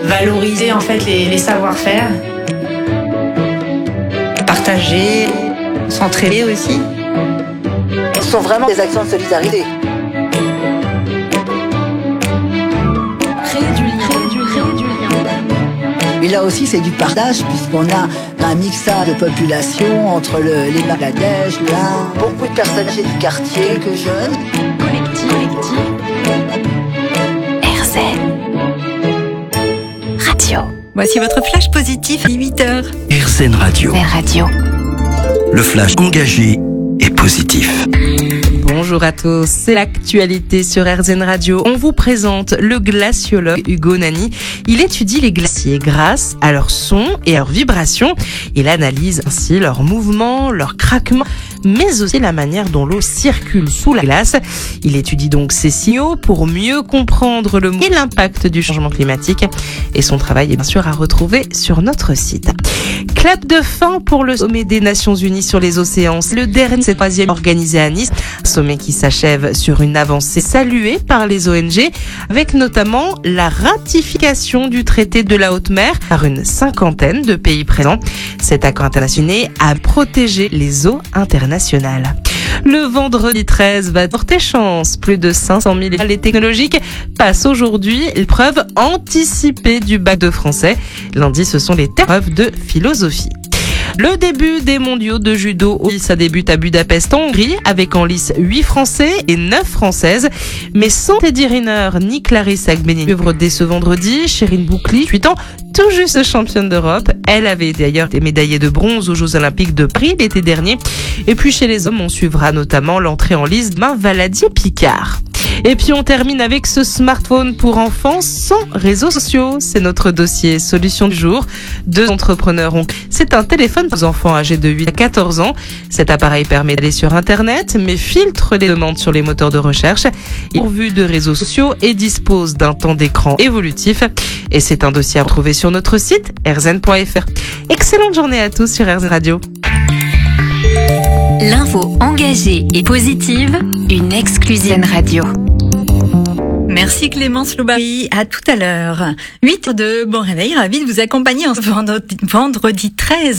valoriser en fait les savoir-faire. Partager, s'entraider aussi. Ce sont vraiment des actions de solidarité. Créer du lien. Mais là aussi, c'est du partage, puisqu'on a un mixage de population entre les Bangladesh, l'Inde, beaucoup de personnes âgées du quartier, quelques jeunes. Collectif. RZN Radio. Voici votre flash positif à 8h. RZN Radio. Radio. Le flash engagé et positif. Bonjour à tous, c'est l'actualité sur RZN Radio. On vous présente le glaciologue Hugo Nani. Il étudie les glaciers grâce à leur son et à leurs vibrations. Il analyse ainsi leurs mouvements, leurs craquements, mais aussi la manière dont l'eau circule sous la glace. Il étudie donc ces signaux pour mieux comprendre le et l'impact du changement climatique. Et son travail est bien sûr à retrouver sur notre site. Clap de fin pour le sommet des Nations Unies sur les océans. Le dernier, c'est le 3e organisé à Nice. Sommet qui s'achève sur une avancée saluée par les ONG, avec notamment la ratification du traité de la haute mer par une 50aine de pays présents. Cet accord international a protégé les eaux internationales. Le vendredi 13 va porter chance. Plus de 500 000 élèves technologiques passent aujourd'hui l'épreuve anticipée du bac de français. Lundi, ce sont les épreuves de philosophie. Le début des mondiaux de judo, ça débute à Budapest en Hongrie avec en lice 8 Français et 9 Françaises. Mais sans Teddy Riner ni Clarisse Agbenienou suivre dès ce vendredi, Chérine Boucli, 8 ans, tout juste championne d'Europe. Elle avait d'ailleurs été médaillée de bronze aux Jeux Olympiques de Paris l'été dernier. Et puis chez les hommes, on suivra notamment l'entrée en lice de Valadier-Picard. Et puis on termine avec ce smartphone pour enfants sans réseaux sociaux. C'est notre dossier solution du jour. 2 entrepreneurs ont... C'est un téléphone pour enfants âgés de 8 à 14 ans. Cet appareil permet d'aller sur Internet, mais filtre les demandes sur les moteurs de recherche. Il est pourvu de réseaux sociaux et dispose d'un temps d'écran évolutif. Et c'est un dossier à retrouver sur notre site rzn.fr. Excellente journée à tous sur RZN Radio. L'info engagée et positive, une exclusive radio. Merci Clémence Loubary, à tout à l'heure. 8h02, bon réveil, ravi de vous accompagner en ce vendredi 13.